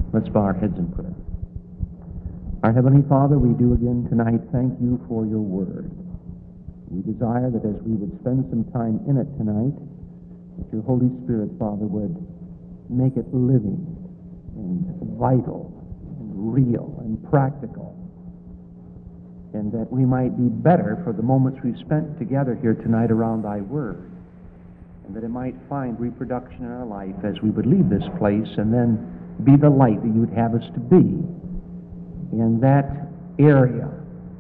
Let's bow our heads in prayer. Our Heavenly Father, we do again tonight thank you for your word. We desire that as we would spend some time in it tonight, that your Holy Spirit, Father, would make it living and vital and real and practical, and that we might be better for the moments we've spent together here tonight around thy word, and that it might find reproduction in our life as we would leave this place and then be the light that you would have us to be in that area,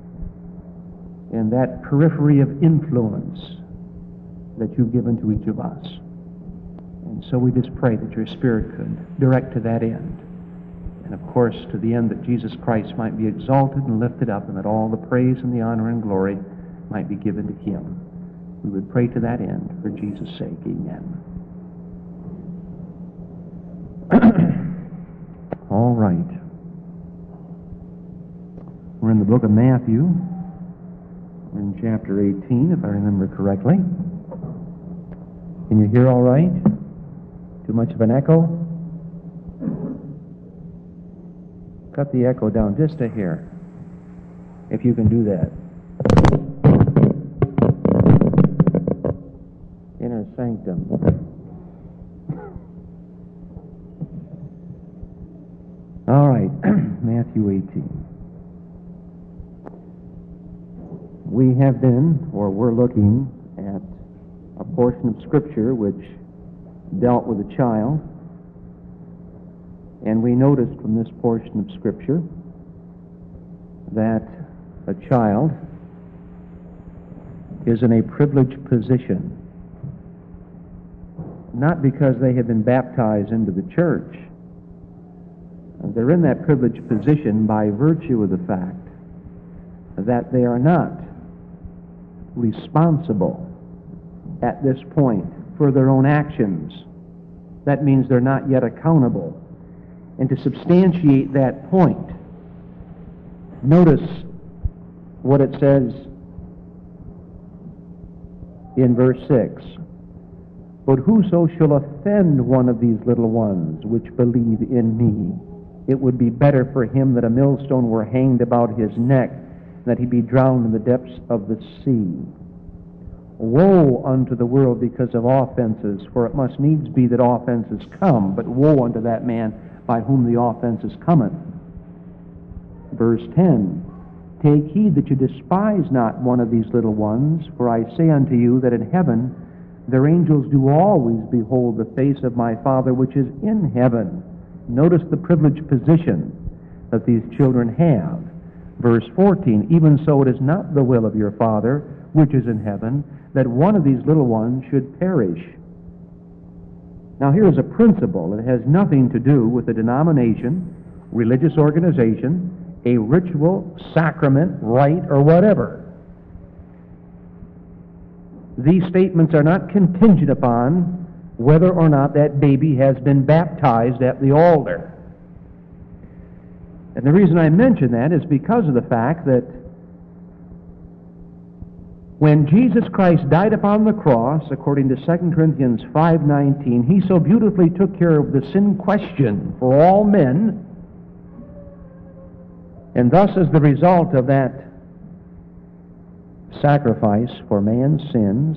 in that periphery of influence that you've given to each of us. And so we just pray that your Spirit could direct to that end. And of course, to the end that Jesus Christ might be exalted and lifted up, and that all the praise and the honor and glory might be given to him. We would pray to that end for Jesus' sake. Amen. All right. We're in the book of Matthew. We're in chapter 18, if I remember correctly. Can you hear all right? Too much of an echo? Cut the echo down just a hair, if you can do that. Inner sanctum. All right, Matthew 18. We have been, or we're looking at a portion of Scripture which dealt with a child, and we noticed from this portion of Scripture that a child is in a privileged position, not because they have been baptized into the church. They're in that privileged position by virtue of the fact that they are not responsible at this point for their own actions. That means they're not yet accountable. And to substantiate that point, notice what it says in verse 6. But whoso shall offend one of these little ones which believe in me, it would be better for him that a millstone were hanged about his neck, that he be drowned in the depths of the sea. Woe unto the world because of offenses, for it must needs be that offenses come, but woe unto that man by whom the offenses cometh. Verse 10, Take heed that you despise not one of these little ones, for I say unto you that in heaven their angels do always behold the face of my Father which is in heaven. Notice the privileged position that these children have. Verse 14, Even so it is not the will of your Father which is in heaven that one of these little ones should perish. Now here is a principle that has nothing to do with a denomination, religious organization, a ritual, sacrament, rite, or whatever. These statements are not contingent upon whether or not that baby has been baptized at the altar. And the reason I mention that is because of the fact that when Jesus Christ died upon the cross, according to 2 Corinthians 5:19, he so beautifully took care of the sin question for all men, and thus as the result of that sacrifice for man's sins,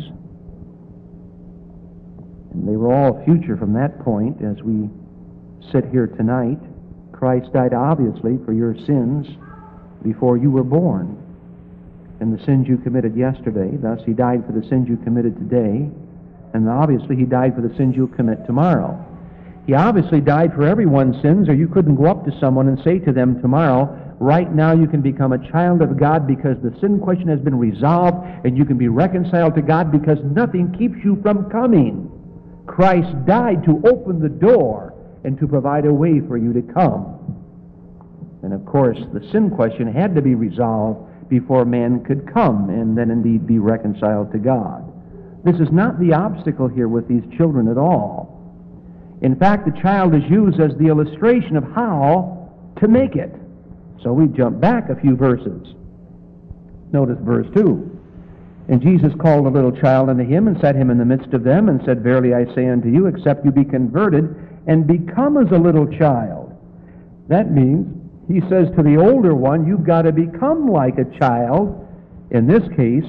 and they were all future from that point as we sit here tonight. Christ died obviously for your sins before you were born, and the sins you committed yesterday. Thus he died for the sins you committed today, and obviously he died for the sins you'll commit tomorrow. He obviously died for everyone's sins, or you couldn't go up to someone and say to them tomorrow, right now you can become a child of God because the sin question has been resolved and you can be reconciled to God because nothing keeps you from coming. Christ died to open the door and to provide a way for you to come. And of course, the sin question had to be resolved before man could come and then indeed be reconciled to God. This is not the obstacle here with these children at all. In fact, the child is used as the illustration of how to make it. So we jump back a few verses. Notice verse 2. And Jesus called a little child unto him, and set him in the midst of them, and said, Verily I say unto you, except you be converted, and become as a little child, That means he says to the older one, you've got to become like a child. In this case,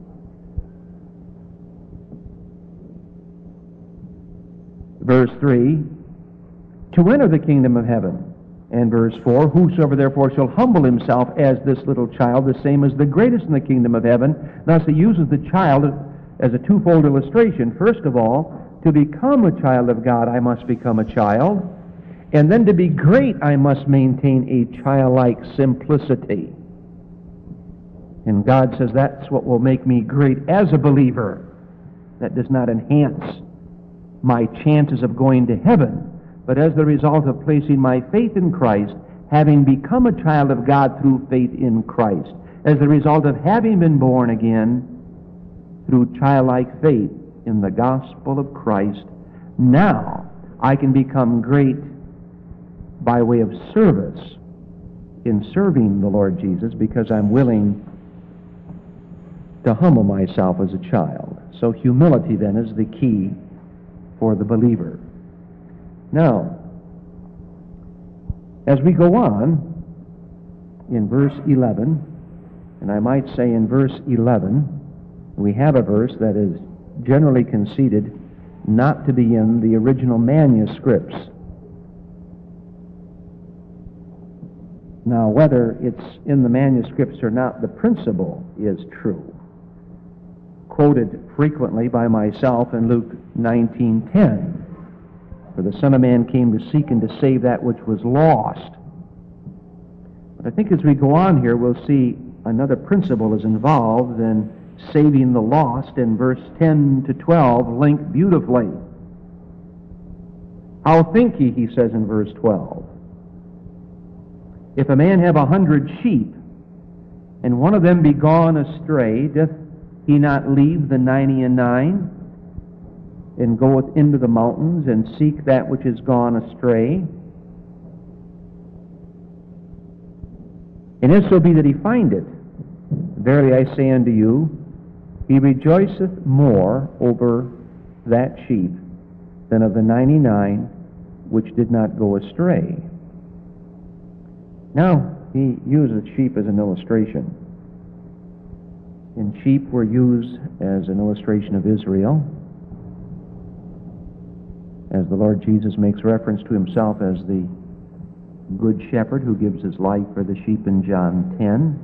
verse 3, to enter the kingdom of heaven. And verse 4, whosoever therefore shall humble himself as this little child, the same as the greatest in the kingdom of heaven. Thus he uses the child as a twofold illustration. First of all, to become a child of God, I must become a child. And then to be great, I must maintain a childlike simplicity. And God says that's what will make me great as a believer. That does not enhance my chances of going to heaven, but as the result of placing my faith in Christ, having become a child of God through faith in Christ, as the result of having been born again through childlike faith in the gospel of Christ, now I can become great by way of service in serving the Lord Jesus, because I'm willing to humble myself as a child. So humility then is the key for the believer. Now, as we go on in verse 11, and I might say in verse 11, we have a verse that is generally conceded not to be in the original manuscripts. Now, whether it's in the manuscripts or not, the principle is true. Quoted frequently by myself in Luke 19:10. For the Son of Man came to seek and to save that which was lost. But I think as we go on here, we'll see another principle is involved in saving the lost, and verse 10 to 12 link beautifully. How think ye, he says in verse 12, if a man have 100 sheep, and one of them be gone astray, doth he not leave the 99 and goeth into the mountains and seek that which is gone astray? And if so be that he find it, verily I say unto you, he rejoiceth more over that sheep than of the 99 which did not go astray. Now, he uses sheep as an illustration. And sheep were used as an illustration of Israel, as the Lord Jesus makes reference to himself as the good shepherd who gives his life for the sheep in John 10.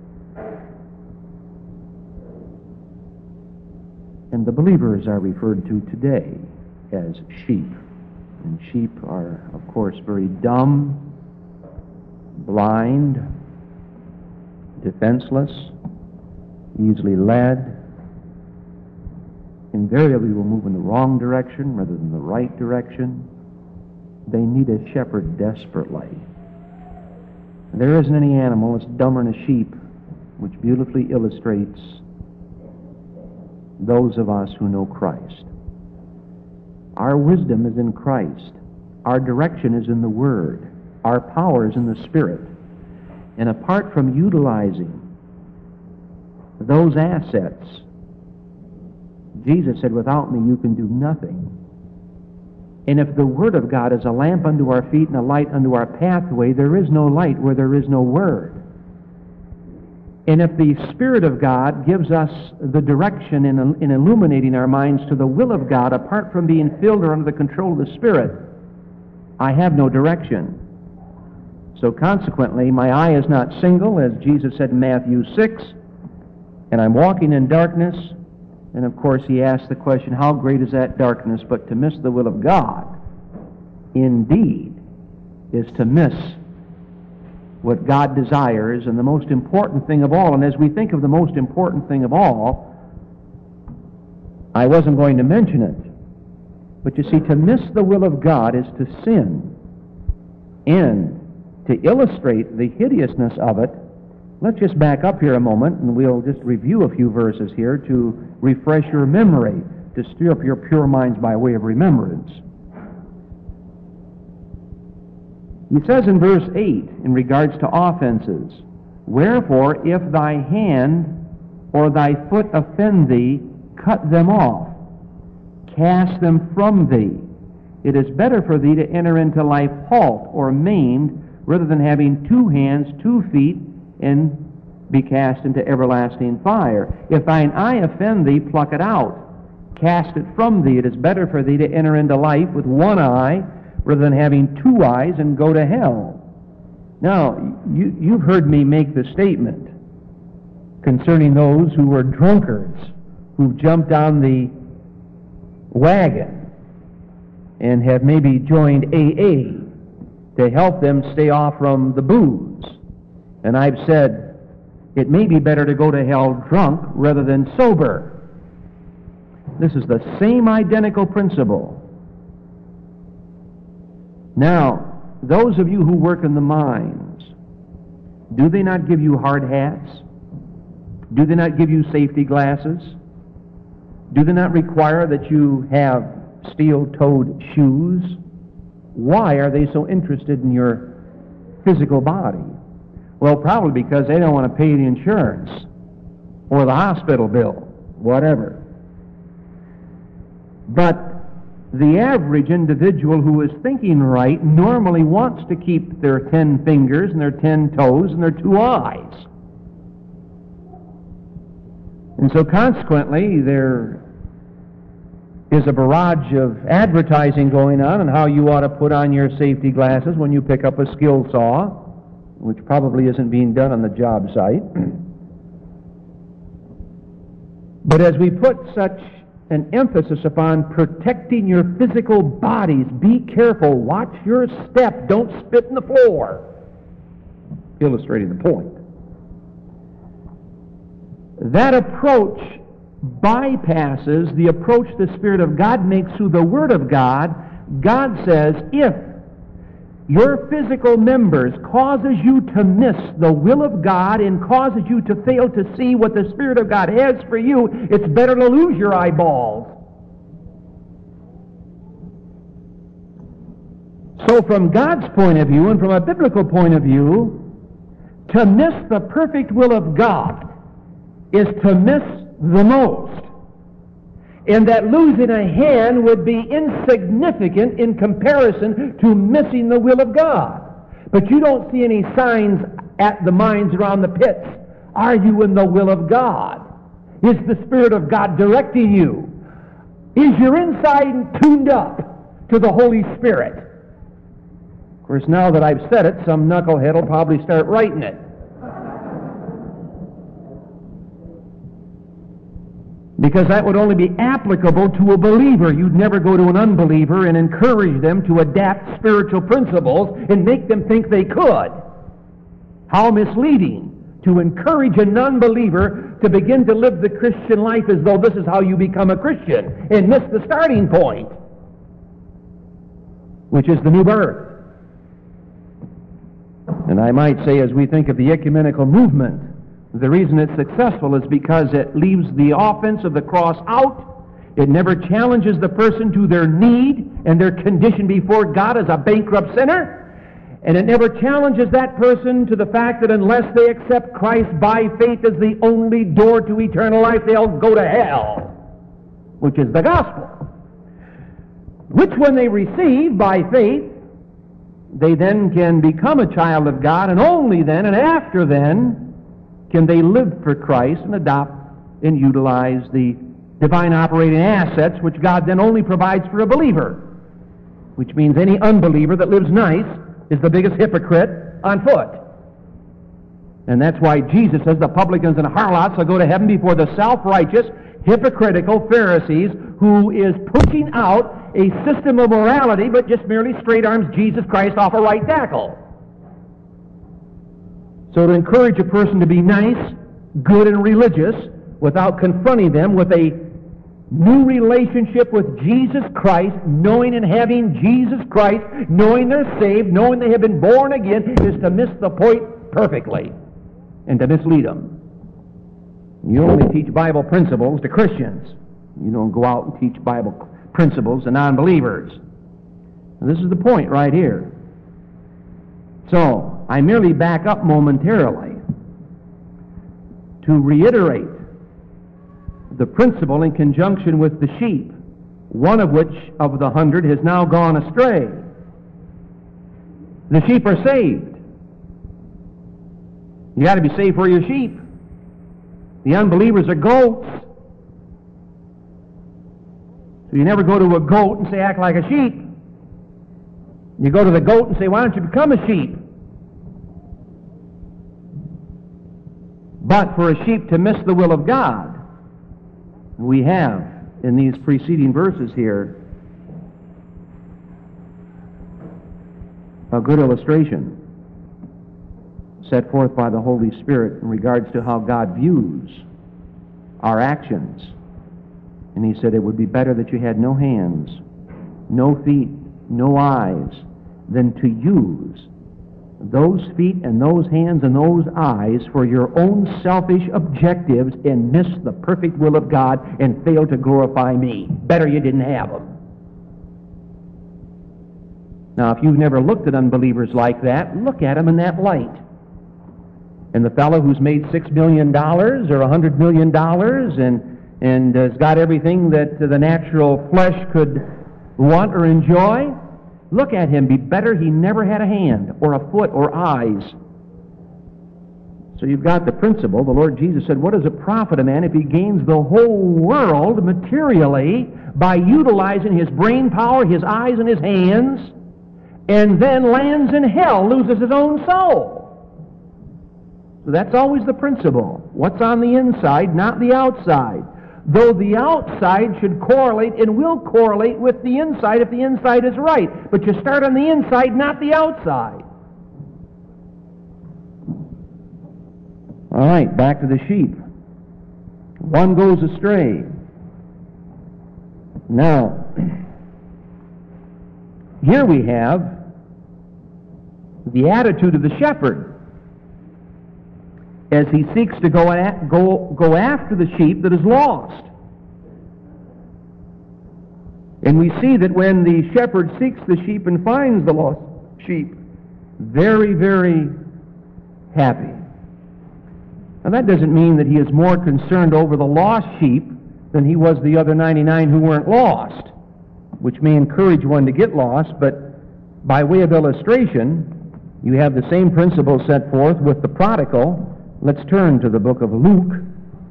And the believers are referred to today as sheep. And sheep are, of course, very dumb, blind, defenseless, easily led, invariably will move in the wrong direction rather than the right direction. They need a shepherd desperately. There isn't any animal that's dumber than a sheep, which beautifully illustrates those of us who know Christ. Our wisdom is in Christ. Our direction is in the Word. Our power is in the Spirit. And apart from utilizing those assets, Jesus said, without me you can do nothing. And if the Word of God is a lamp unto our feet and a light unto our pathway, there is no light where there is no Word. And if the Spirit of God gives us the direction in illuminating our minds to the will of God, apart from being filled or under the control of the Spirit, I have no direction. So consequently, my eye is not single, as Jesus said in Matthew 6, and I'm walking in darkness. And of course, he asked the question, how great is that darkness? But to miss the will of God, indeed, is to miss what God desires, and the most important thing of all. And as we think of the most important thing of all, I wasn't going to mention it, but you see, to miss the will of God is to sin. And to illustrate the hideousness of it, let's just back up here a moment, and we'll just review a few verses here to refresh your memory, to stir up your pure minds by way of remembrance. He says in verse 8, in regards to offenses, wherefore, if thy hand or thy foot offend thee, cut them off, cast them from thee. It is better for thee to enter into life halt or maimed rather than having 2 hands, 2 feet, and be cast into everlasting fire. If thine eye offend thee, pluck it out. Cast it from thee. It is better for thee to enter into life with 1 eye rather than having 2 eyes and go to hell. Now, you've heard me make the statement concerning those who were drunkards, who've jumped on the wagon and have maybe joined AA to help them stay off from the booze. And I've said, it may be better to go to hell drunk rather than sober. This is the same identical principle. Now, those of you who work in the mines, do they not give you hard hats? Do they not give you safety glasses? Do they not require that you have steel-toed shoes? Why are they so interested in your physical body? Well, probably because they don't want to pay the insurance or the hospital bill, whatever. But the average individual who is thinking right normally wants to keep their 10 fingers and their 10 toes and their 2 eyes. And so consequently, there is a barrage of advertising going on how you ought to put on your safety glasses when you pick up a skill saw, which probably isn't being done on the job site. But as we put such an emphasis upon protecting your physical bodies, be careful, watch your step, don't spit in the floor, illustrating the point. That approach bypasses the approach the Spirit of God makes through the Word of God. God says, if your physical members causes you to miss the will of God and causes you to fail to see what the Spirit of God has for you, it's better to lose your eyeballs. So from God's point of view and from a biblical point of view, to miss the perfect will of God is to miss the most. And that losing a hand would be insignificant in comparison to missing the will of God. But you don't see any signs at the mines around the pits. Are you in the will of God? Is the Spirit of God directing you? Is your inside tuned up to the Holy Spirit? Of course, now that I've said it, some knucklehead will probably start writing it. Because that would only be applicable to a believer. You'd never go to an unbeliever and encourage them to adapt spiritual principles and make them think they could. How misleading to encourage a non-believer to begin to live the Christian life as though this is how you become a Christian and miss the starting point, which is the new birth. And I might say, as we think of the ecumenical movement, the reason it's successful is because it leaves the offense of the cross out. It never challenges the person to their need and their condition before God as a bankrupt sinner. And it never challenges that person to the fact that unless they accept Christ by faith as the only door to eternal life, they'll go to hell, which is the gospel. Which when they receive by faith, they then can become a child of God, and only then and after then can they live for Christ and adopt and utilize the divine operating assets which God then only provides for a believer, which means any unbeliever that lives nice is the biggest hypocrite on foot. And that's why Jesus says the publicans and harlots will go to heaven before the self-righteous, hypocritical Pharisees who is pushing out a system of morality but just merely straight arms Jesus Christ off a right tackle. So to encourage a person to be nice, good, and religious without confronting them with a new relationship with Jesus Christ, knowing and having Jesus Christ, knowing they're saved, knowing they have been born again, is to miss the point perfectly and to mislead them. You only teach Bible principles to Christians. You don't go out and teach Bible principles to non-believers. And this is the point right here. So, I merely back up momentarily to reiterate the principle in conjunction with the sheep, one of which of the 100 has now gone astray. The sheep are saved. You got to be saved for your sheep. The unbelievers are goats. So you never go to a goat and say, act like a sheep. You go to the goat and say, why don't you become a sheep? But for a sheep to miss the will of God, we have in these preceding verses here a good illustration set forth by the Holy Spirit in regards to how God views our actions. And he said it would be better that you had no hands, no feet, no eyes, than to use those feet and those hands and those eyes for your own selfish objectives and miss the perfect will of God and fail to glorify me. Better you didn't have them. Now, if you've never looked at unbelievers like that, look at them in that light. And the fellow who's made $6 million or $100 million and has got everything that the natural flesh could want or enjoy, look at him. Be better he never had a hand or a foot or eyes. So you've got the principle. The Lord Jesus said, what does it profit a man if he gains the whole world materially by utilizing his brain power, his eyes, and his hands, and then lands in hell, loses his own soul? So that's always the principle. What's on the inside, not the outside. Though the outside should correlate and will correlate with the inside if the inside is right. But you start on the inside, not the outside. All right, back to the sheep. One goes astray. Now, here we have the attitude of the shepherd as he seeks to go after the sheep that is lost. And we see that when the shepherd seeks the sheep and finds the lost sheep, very, very happy. Now that doesn't mean that he is more concerned over the lost sheep than he was the other 99 who weren't lost, which may encourage one to get lost, but by way of illustration, you have the same principle set forth with the prodigal. Let's turn to the book of Luke.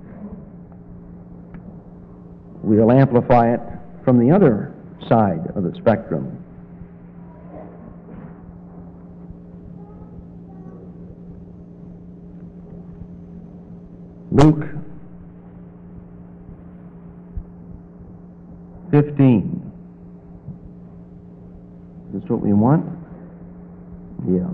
We'll amplify it from the other side of the spectrum. Luke 15. Is this what we want? Yeah.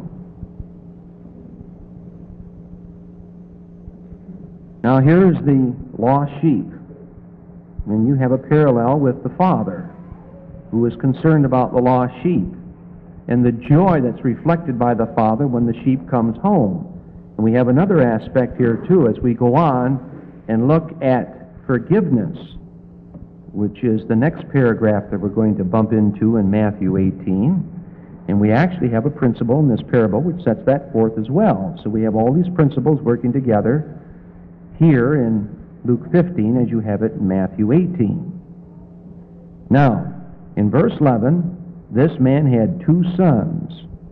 Now here's the lost sheep. And you have a parallel with the father who is concerned about the lost sheep and the joy that's reflected by the father when the sheep comes home. And we have another aspect here too as we go on and look at forgiveness, which is the next paragraph that we're going to bump into in Matthew 18. And we actually have a principle in this parable which sets that forth as well. So we have all these principles working together here in Luke 15 as you have it in Matthew 18. Now, in verse 11, this man had 2 sons.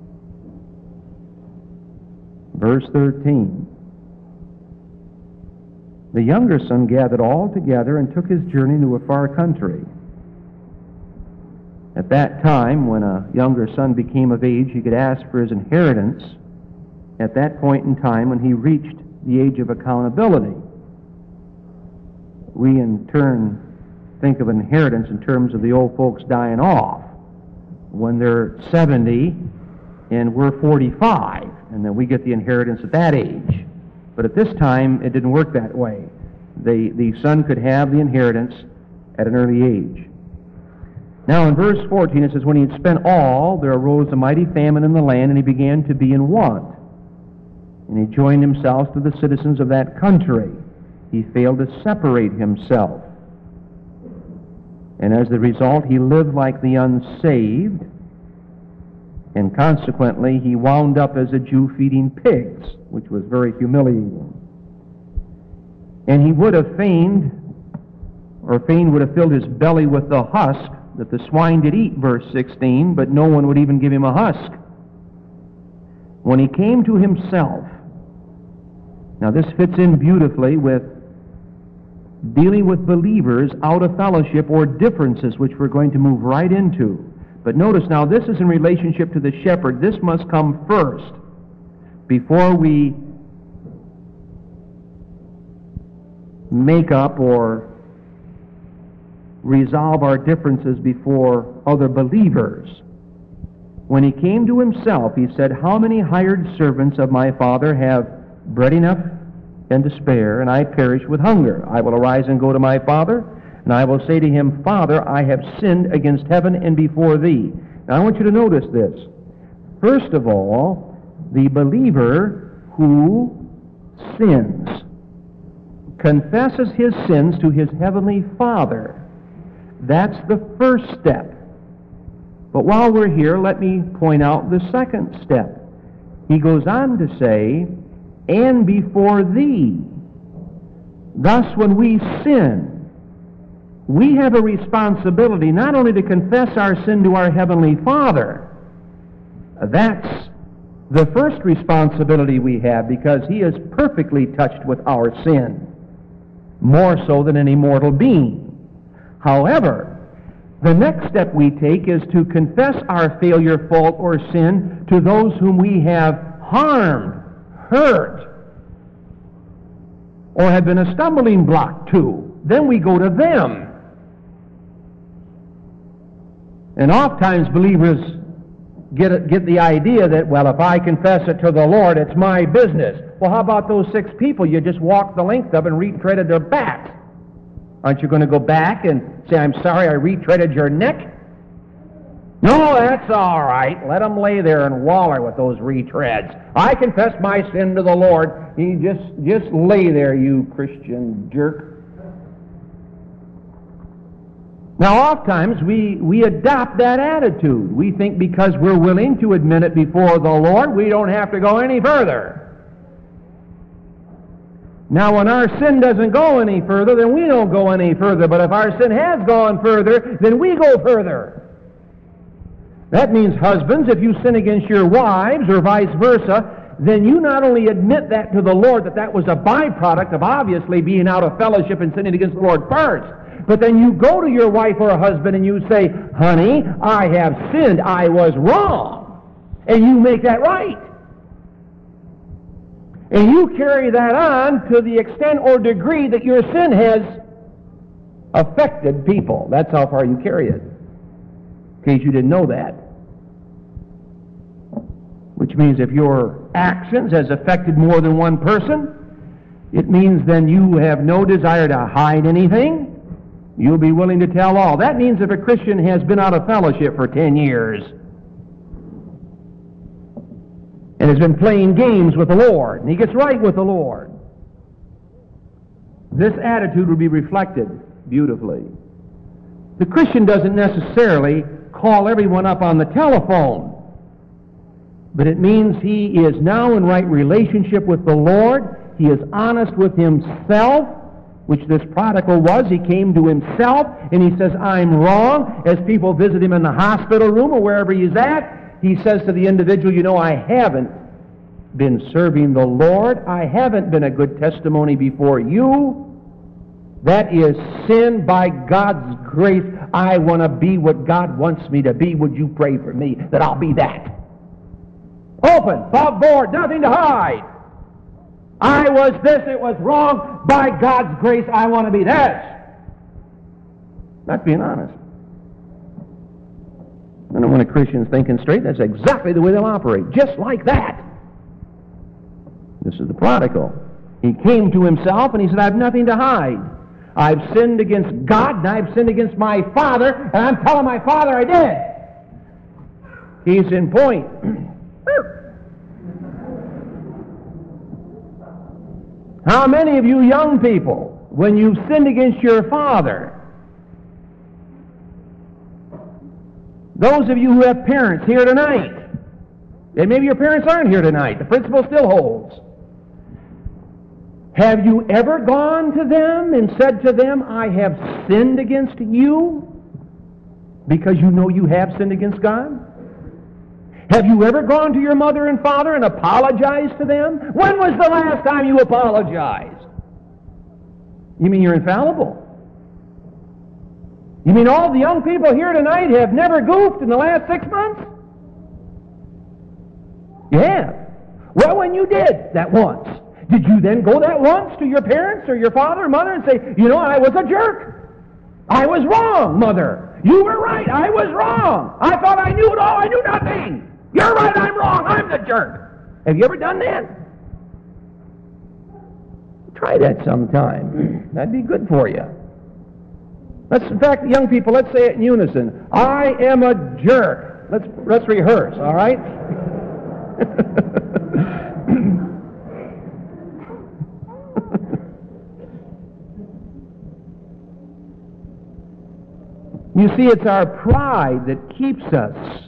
Verse 13. The younger son gathered all together and took his journey to a far country. At that time, when a younger son became of age, he could ask for his inheritance at that point in time when he reached the age of accountability. We, in turn, think of inheritance in terms of the old folks dying off when they're 70 and we're 45, and then we get the inheritance at that age. But at this time, it didn't work that way. The son could have the inheritance at an early age. Now in verse 14 it says, when he had spent all, there arose a mighty famine in the land, and he began to be in want. And he joined himself to the citizens of that country. He failed to separate himself. And as the result, he lived like the unsaved, and consequently he wound up as a Jew feeding pigs, which was very humiliating. And he would have fain would have filled his belly with the husk that the swine did eat, verse 16, but no one would even give him a husk. When he came to himself, Now this fits in beautifully with dealing with believers out of fellowship or differences, which we're going to move right into. But notice now, this is in relationship to the shepherd. This must come first before we make up or resolve our differences before other believers. When he came to himself, he said, "How many hired servants of my father have bread enough and to spare, and I perish with hunger? I will arise and go to my father, and I will say to him, Father, I have sinned against heaven and before thee." Now I want you to notice this. First of all, the believer who sins confesses his sins to his heavenly Father. That's the first step. But while we're here, let me point out the second step. He goes on to say, "and before thee." Thus, when we sin, we have a responsibility not only to confess our sin to our Heavenly Father. That's the first responsibility we have, because He is perfectly touched with our sin, more so than any mortal being. However, the next step we take is to confess our failure, fault, or sin to those whom we have harmed, hurt, or have been a stumbling block to. Then we go to them. And oftentimes believers get the idea that, well, if I confess it to the Lord, it's my business. Well, how about those 6 people you just walked the length of and retreaded their backs? Aren't you going to go back and say, "I'm sorry I retreaded your neck"? No, that's all right. Let them lay there and waller with those retreads. I confess my sin to the Lord. You just lay there, you Christian jerk. Now, oftentimes we adopt that attitude. We think because we're willing to admit it before the Lord, we don't have to go any further. Now, when our sin doesn't go any further, then we don't go any further. But if our sin has gone further, then we go further. That means, husbands, if you sin against your wives or vice versa, then you not only admit that to the Lord, that was a byproduct of obviously being out of fellowship and sinning against the Lord first, but then you go to your wife or husband and you say, "Honey, I have sinned. I was wrong." And you make that right. And you carry that on to the extent or degree that your sin has affected people. That's how far you carry it. In case you didn't know that. Which means if your actions has affected more than one person, it means then you have no desire to hide anything. You'll be willing to tell all. That means if a Christian has been out of fellowship for 10 years and has been playing games with the Lord, and he gets right with the Lord, this attitude will be reflected beautifully. The Christian doesn't necessarily call everyone up on the telephone, but it means he is now in right relationship with the Lord. He is honest with himself, which this prodigal was. He came to himself, and he says, "I'm wrong." As people visit him in the hospital room or wherever he's at, he says to the individual, "You know, I haven't been serving the Lord. I haven't been a good testimony before you. That is sin. By God's grace, I want to be what God wants me to be. Would you pray for me that I'll be that?" Open, above board, nothing to hide. I was this, it was wrong. By God's grace, I want to be this. That's being honest. And when a Christian's thinking straight, that's exactly the way they'll operate. Just like that. This is the prodigal. He came to himself and he said, "I have nothing to hide. I've sinned against God and I've sinned against my Father, and I'm telling my Father I did." He's in point. How many of you young people, when you've sinned against your father, those of you who have parents here tonight, and maybe your parents aren't here tonight, the principle still holds. Have you ever gone to them and said to them, "I have sinned against you," because you know you have sinned against God? Have you ever gone to your mother and father and apologized to them? When was the last time you apologized? You mean you're infallible? You mean all the young people here tonight have never goofed in the last 6 months? You have. Well, when you did that once, did you then go that once to your parents or your father or mother and say, you know, I was a jerk. I was wrong, Mother. You were right. I was wrong. I thought I knew it all. I knew nothing. You're right. I'm wrong. I'm the jerk. Have you ever done that? Try that sometime. That'd be good for you. In fact, young people, let's say it in unison. I am a jerk. Let's rehearse, all right? You see, it's our pride that keeps us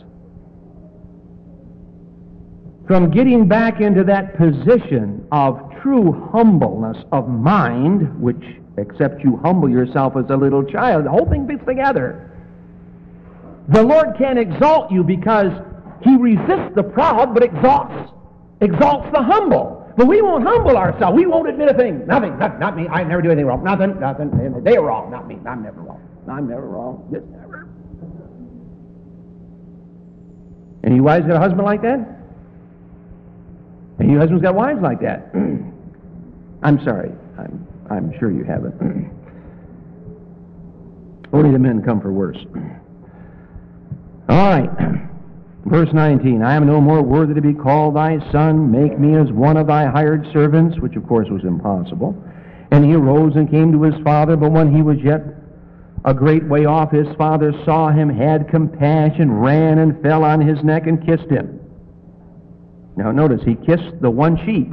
from getting back into that position of true humbleness of mind, which, except you humble yourself as a little child, the whole thing fits together. The Lord can exalt you because He resists the proud, but exalts the humble. But we won't humble ourselves. We won't admit a thing. Nothing. Not me. I never do anything wrong. Nothing. They're wrong. Not me. I'm never wrong. I'm never wrong. Just never. Any you wives got a husband like that? Any you husbands got wives like that? I'm sorry. I'm sure you haven't. Only the men come for worse. All right. Verse 19, I am no more worthy to be called thy son. Make me as one of thy hired servants, which of course was impossible. And he arose and came to his father, but when he was yet a great way off, his father saw him, had compassion, ran and fell on his neck and kissed him. Now notice, he kissed the one sheep.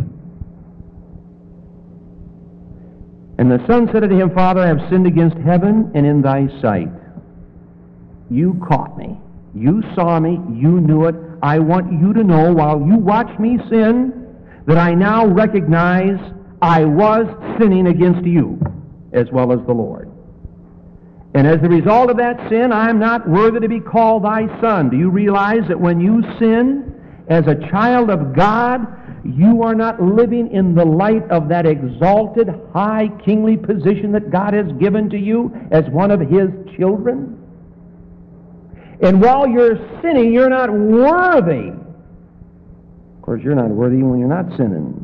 And the son said to him, Father, I have sinned against heaven and in thy sight. You caught me. You saw me. You knew it. I want you to know, while you watch me sin, that I now recognize I was sinning against you as well as the Lord. And as a result of that sin, I am not worthy to be called thy son. Do you realize that when you sin as a child of God, you are not living in the light of that exalted, high, kingly position that God has given to you as one of His children? And while you're sinning, you're not worthy. Of course, you're not worthy when you're not sinning.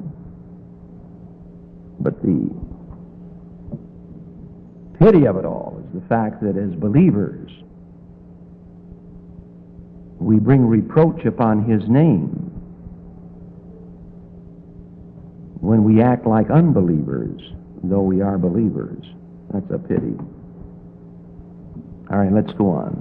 But the pity of it all is the fact that as believers, we bring reproach upon His name when we act like unbelievers, though we are believers. That's a pity. All right, let's go on.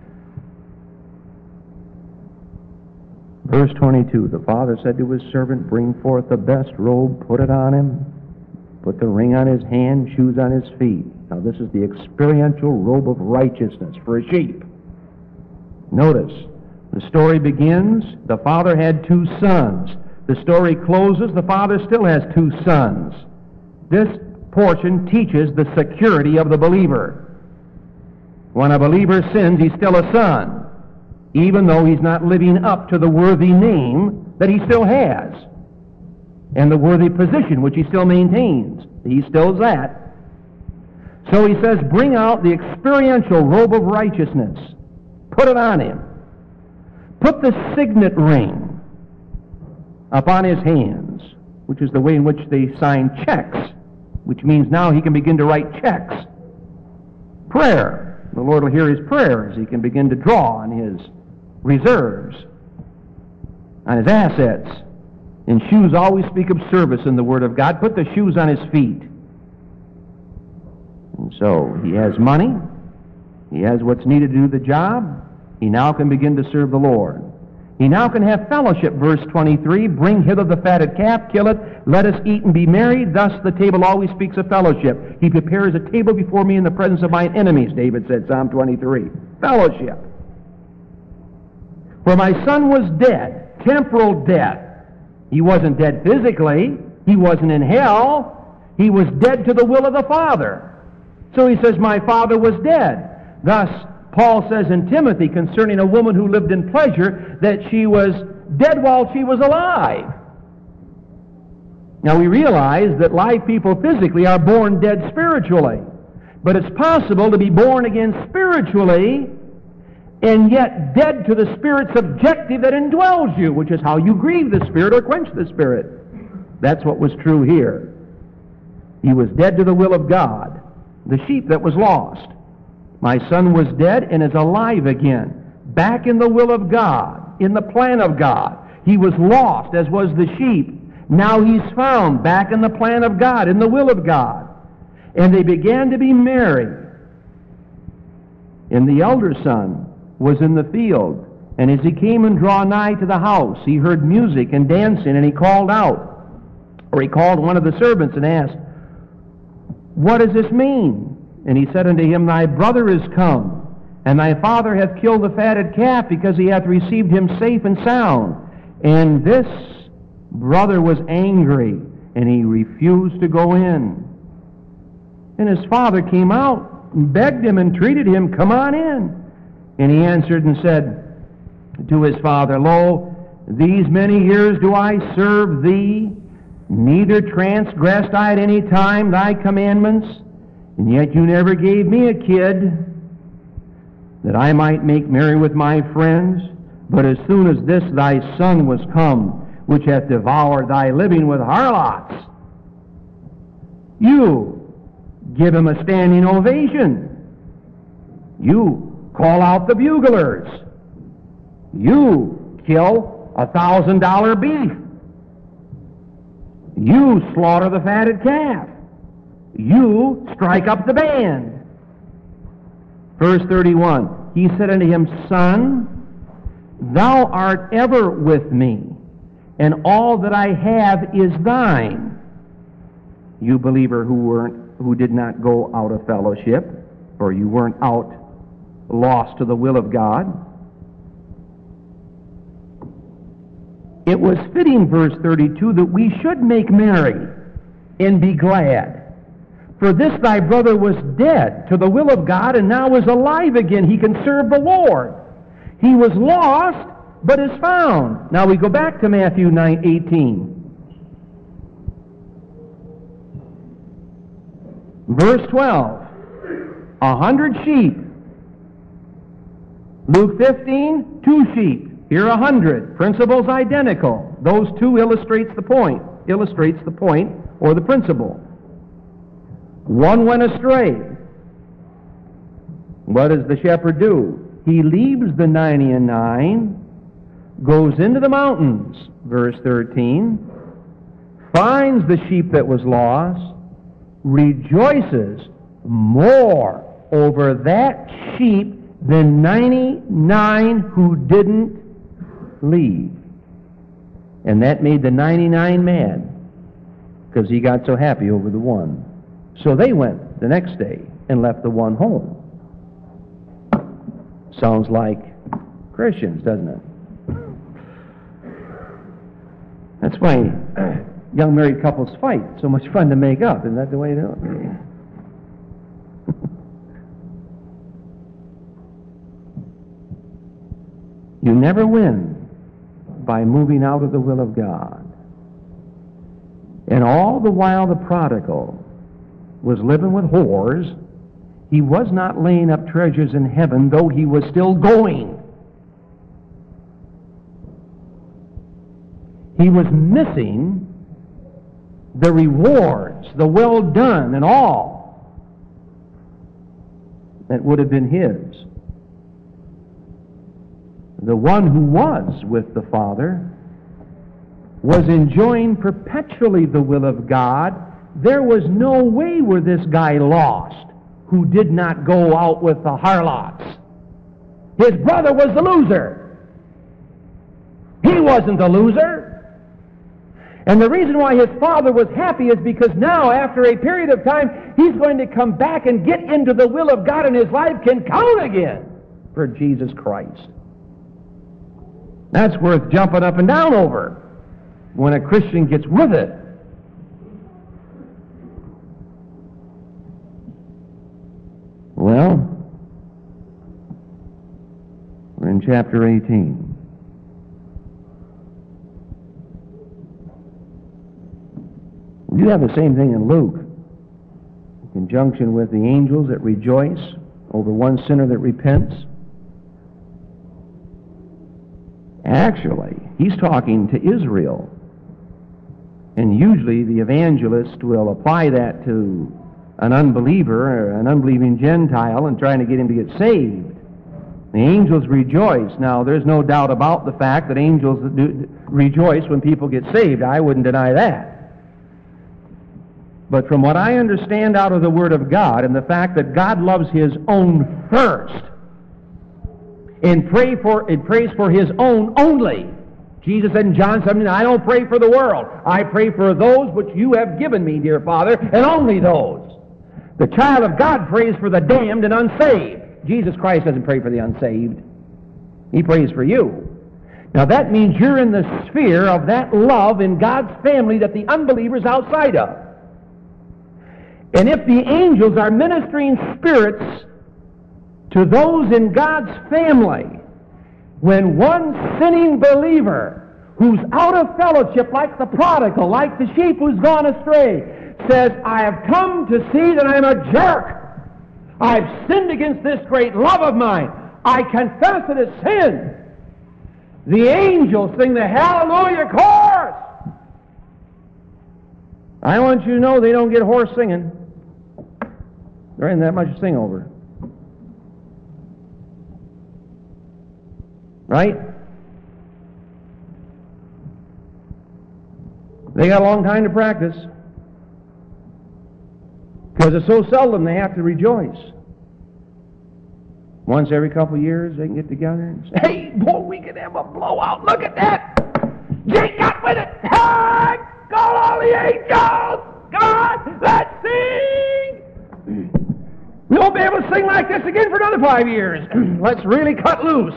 Verse 22, the father said to his servant, bring forth the best robe, put it on him, put the ring on his hand, shoes on his feet. Now this is the experiential robe of righteousness for a sheep. Notice, the story begins, the father had 2 sons. The story closes, the father still has 2 sons. This portion teaches the security of the believer. When a believer sins, he's still a son, even though he's not living up to the worthy name that he still has, and the worthy position which he still maintains. He still is that. So he says, bring out the experiential robe of righteousness. Put it on him. Put the signet ring upon his hands, which is the way in which they sign checks, which means now he can begin to write checks. Prayer. The Lord will hear his prayers. He can begin to draw on his reserves, on his assets. And shoes always speak of service in the Word of God. Put the shoes on his feet. And so he has money. He has what's needed to do the job. He now can begin to serve the Lord. He now can have fellowship. Verse 23, bring hither the fatted calf, kill it, let us eat and be merry. Thus the table always speaks of fellowship. He prepares a table before me in the presence of mine enemies, David said, Psalm 23. Fellowship. For my son was dead, temporal death. He wasn't dead physically. He wasn't in hell. He was dead to the will of the Father. So he says, my father was dead. Thus, Paul says in Timothy concerning a woman who lived in pleasure that she was dead while she was alive. Now we realize that live people physically are born dead spiritually. But it's possible to be born again spiritually and yet dead to the Spirit's objective that indwells you, which is how you grieve the Spirit or quench the Spirit. That's what was true here. He was dead to the will of God, the sheep that was lost. My son was dead and is alive again, back in the will of God, in the plan of God. He was lost, as was the sheep. Now he's found, back in the plan of God, in the will of God. And they began to be married. And the elder son was in the field. And as he came and drew nigh to the house, he heard music and dancing, and he called out. Or he called one of the servants and asked, "What does this mean?" And he said unto him, "Thy brother is come, and thy father hath killed the fatted calf, because he hath received him safe and sound." And this brother was angry, and he refused to go in. And his father came out and begged him, entreated him, "Come on in." And he answered and said to his father, "Lo, these many years do I serve thee, neither transgressed I at any time thy commandments, and yet you never gave me a kid, that I might make merry with my friends. But as soon as this thy son was come, which hath devoured thy living with harlots, you give him a standing ovation. You call out the buglers. You kill $1,000 beef. You slaughter the fatted calf. You strike up the band." Verse 31, he said unto him, "Son, thou art ever with me, and all that I have is thine." You believer who did not go out of fellowship, or you weren't out lost to the will of God. It was fitting, verse 32, that we should make merry and be glad. For this thy brother was dead to the will of God, and now is alive again. He can serve the Lord. He was lost, but is found. Now we go back to Matthew 9:18. Verse 12. 100 sheep. Luke 15, 2 sheep. Here 100. Principles identical. Those two illustrates the point, or the principle. One went astray. What does the shepherd do? He leaves the 99, goes into the mountains, verse 13, finds the sheep that was lost, rejoices more over that sheep than 99 who didn't leave. And that made the 99 mad, because he got so happy over the one. So they went the next day and left the one home. Sounds like Christians, doesn't it? That's why young married couples fight. So much fun to make up. Isn't that the way to do it? You never win by moving out of the will of God. And all the while the prodigal was living with whores, he was not laying up treasures in heaven, though he was still going. He was missing the rewards, the well done and all that would have been his. The one who was with the Father was enjoying perpetually the will of God. There was no way where this guy lost who did not go out with the harlots. His brother was the loser. He wasn't the loser. And the reason why his father was happy is because now, after a period of time, he's going to come back and get into the will of God, and his life can count again for Jesus Christ. That's worth jumping up and down over when a Christian gets with it. Well, in chapter 18. We do have the same thing in Luke, in conjunction with the angels that rejoice over one sinner that repents. Actually, he's talking to Israel. And usually the evangelist will apply that to an unbeliever or an unbelieving Gentile and trying to get him to get saved. The angels rejoice. Now, there's no doubt about the fact that angels do rejoice when people get saved. I wouldn't deny that. But from what I understand out of the Word of God and the fact that God loves His own first and prays for His own only. Jesus said in John 17, I don't pray for the world. I pray for those which you have given me, dear Father, and only those. The child of God prays for the damned and unsaved. Jesus Christ doesn't pray for the unsaved. He prays for you. Now that means you're in the sphere of that love in God's family that the unbeliever is outside of. And if the angels are ministering spirits to those in God's family, when one sinning believer who's out of fellowship, like the prodigal, like the sheep who's gone astray, says, I have come to see that I'm a jerk. I've sinned against this great love of mine. I confess it as sin. The angels sing the hallelujah chorus. I want you to know they don't get hoarse singing. There ain't that much to sing over. Right? They got a long time to practice. Because it's so seldom they have to rejoice. Once every couple of years they can get together and say, hey, boy, we can have a blowout. Look at that. Jake got with it. Hey, call all the angels. God, let's sing. We won't be able to sing like this again for another 5 years. Let's really cut loose.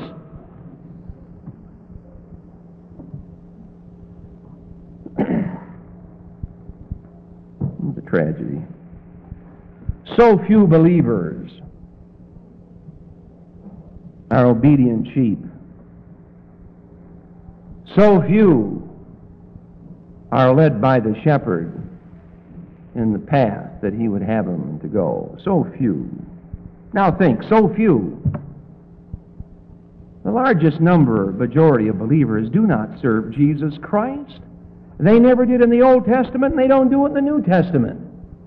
It's a tragedy. So few believers are obedient sheep. So few are led by the shepherd in the path that he would have them to go. So few. Now think, so few. The largest majority of believers do not serve Jesus Christ. They never did in the Old Testament, and they don't do it in the New Testament.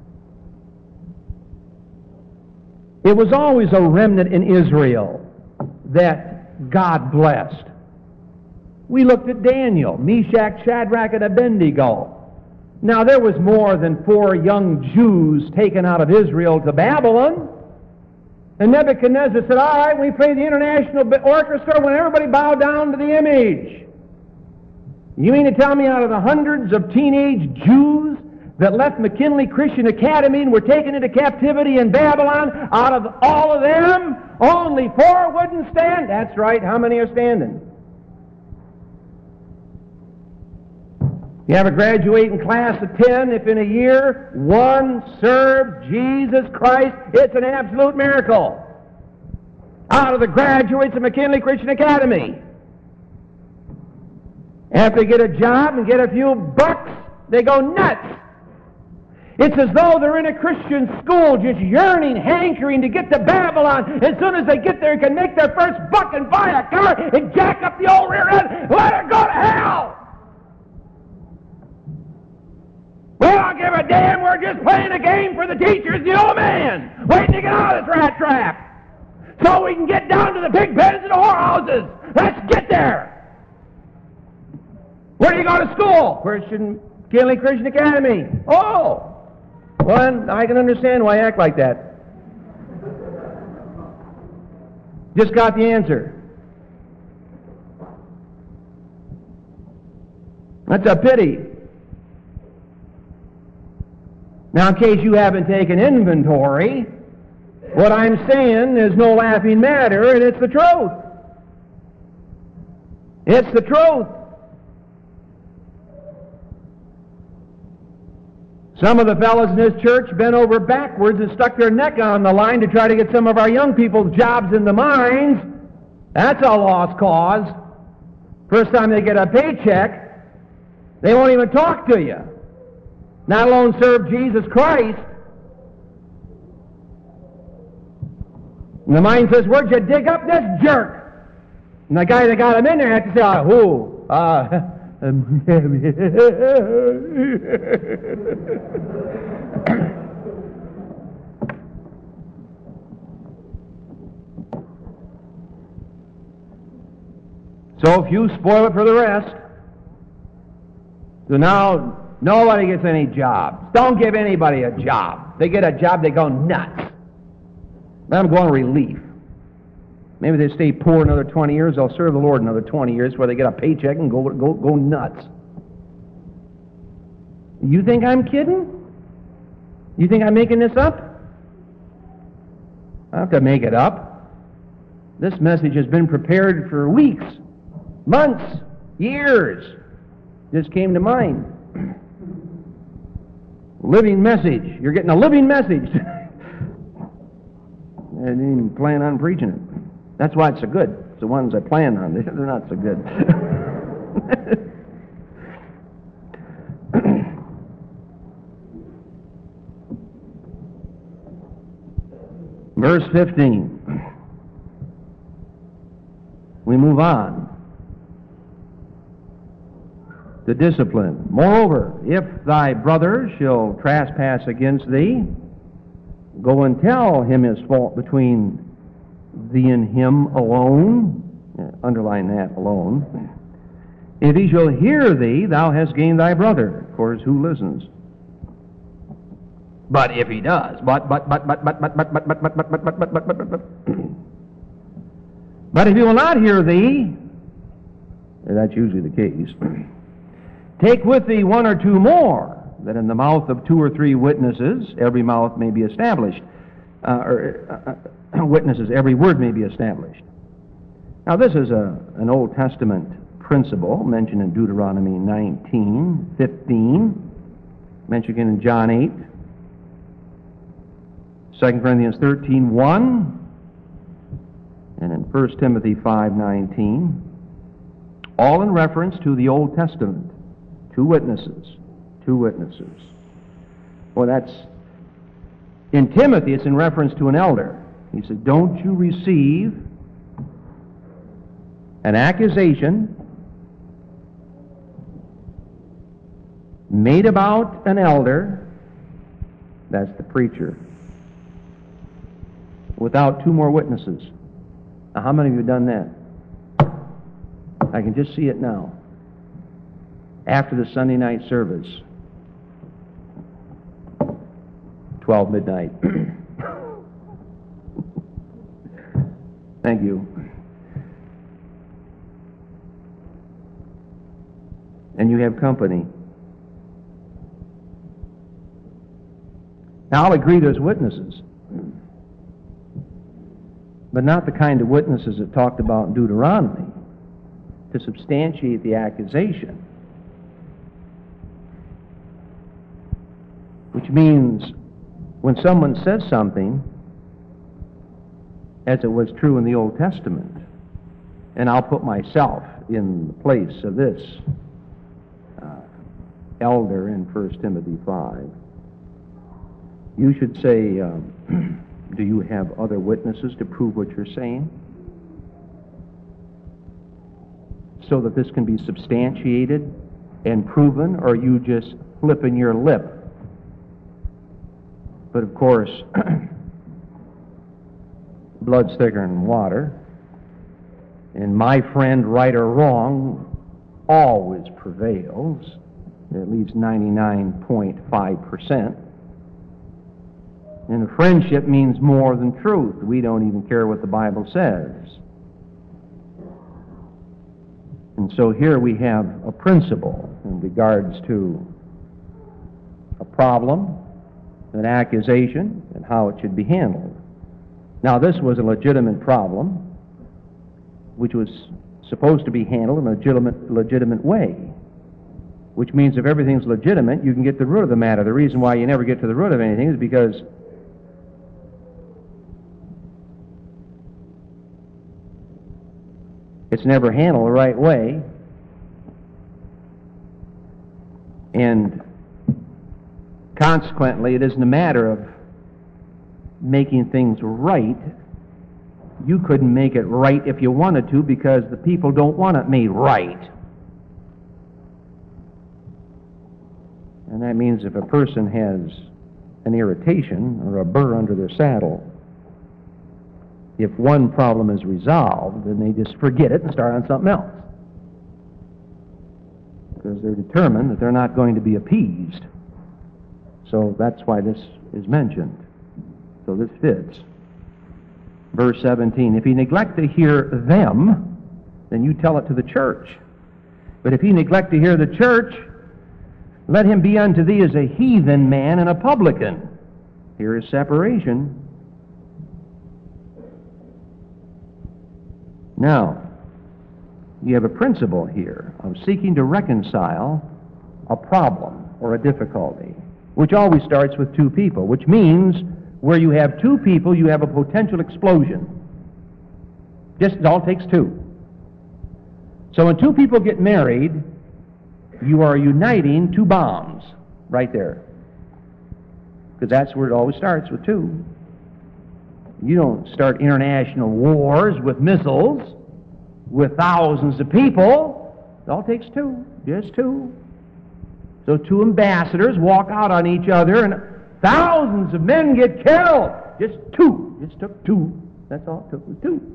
It was always a remnant in Israel that God blessed. We looked at Daniel, Meshach, Shadrach, and Abednego. Now, there was more than 4 young Jews taken out of Israel to Babylon. And Nebuchadnezzar said, all right, we play the international orchestra when everybody bowed down to the image. You mean to tell me out of the hundreds of teenage Jews that left McKinley Christian Academy and were taken into captivity in Babylon, out of all of them, only 4 wouldn't stand? That's right. How many are standing? You have a graduating class of 10. If in a year 1 served Jesus Christ, it's an absolute miracle. Out of the graduates of McKinley Christian Academy. After they get a job and get a few bucks, they go nuts. It's as though they're in a Christian school just yearning, hankering to get to Babylon. As soon as they get there, can make their first buck and buy a car and jack up the old rear end, let her go to hell. We don't give a damn. We're just playing a game for the teachers, the old man, waiting to get out of this rat trap so we can get down to the pig pens and the whorehouses. Let's get there. Where do you go to school? McKinley Christian Academy. Oh, well, I can understand why you act like that. Just got the answer. That's a pity. Now, in case you haven't taken inventory, what I'm saying is no laughing matter, and it's the truth. It's the truth. Some of the fellows in this church bent over backwards and stuck their neck on the line to try to get some of our young people's jobs in the mines, That's a lost cause. First time they get a paycheck, they won't even talk to you. Not alone serve Jesus Christ. And the mind says, where'd you dig up this jerk? And the guy that got him in there had to say, who? So if you spoil it for the rest, so now nobody gets any jobs. Don't give anybody a job. They get a job, they go nuts. Let them go on relief. Maybe they stay poor another 20 years, they'll serve the Lord another 20 years where they get a paycheck and go nuts. You think I'm kidding? You think I'm making this up? I don't have to make it up. This message has been prepared for weeks, months, years. Just came to mind. Living message. You're getting a living message. I didn't even plan on preaching it. That's why it's so good. It's the ones I plan on. They're not so good. Verse 15. We move on. The discipline. Moreover, if thy brother shall trespass against thee, go and tell him his fault between thee and him alone. Underline that, alone. If he shall hear thee, thou hast gained thy brother. Of course, who listens? But if he does, but if he will not hear thee, that's usually the case, take with thee one or two more, that in the mouth of 2 or 3 witnesses every mouth may be established. Witnesses, every word may be established. Now this is an Old Testament principle mentioned in Deuteronomy 19:15, mentioned again in John 8, 2 Corinthians 13:1, and in 1 Timothy 5:19, all in reference to the Old Testament. 2 witnesses. 2 witnesses. Well, that's, in Timothy, it's in reference to an elder. He said, don't you receive an accusation made about an elder, that's the preacher, without 2 more witnesses. Now, how many of you have done that? I can just see it now. After the Sunday night service, 12 midnight. Thank you. And you have company. Now, I'll agree there's witnesses, but not the kind of witnesses that talked about in Deuteronomy to substantiate the accusation. Which means when someone says something, as it was true in the Old Testament, and I'll put myself in the place of this elder in 1 Timothy 5, you should say, do you have other witnesses to prove what you're saying? So that this can be substantiated and proven, or are you just flipping your lip? But of course, blood's thicker than water, and my friend, right or wrong, always prevails, at least 99.5%. And a friendship means more than truth. We don't even care what the Bible says. And so here we have a principle in regards to a problem, an accusation, and how it should be handled. Now, this was a legitimate problem, which was supposed to be handled in a legitimate way, which means if everything's legitimate, you can get to the root of the matter. The reason why you never get to the root of anything is because It's never handled the right way. And consequently, it isn't a matter of making things right. You couldn't make it right if you wanted to, because the people don't want it made right. And that means if a person has an irritation or a burr under their saddle, if one problem is resolved, then they just forget it and start on something else, because they're determined that they're not going to be appeased. So that's why this is mentioned. So this fits. Verse 17, if he neglect to hear them, then you tell it to the church. But if he neglect to hear the church, let him be unto thee as a heathen man and a publican. Here is separation. Now, you have a principle here of seeking to reconcile a problem or a difficulty, which always starts with two people, which means where you have two people, you have a potential explosion. Just it all takes two. So when two people get married, you are uniting two bombs right there, because that's where it always starts, with two. You don't start international wars with missiles with thousands of people. It all takes two, just two. So two ambassadors walk out on each other and thousands of men get killed. Just two. Just took two. That's all it took, was two.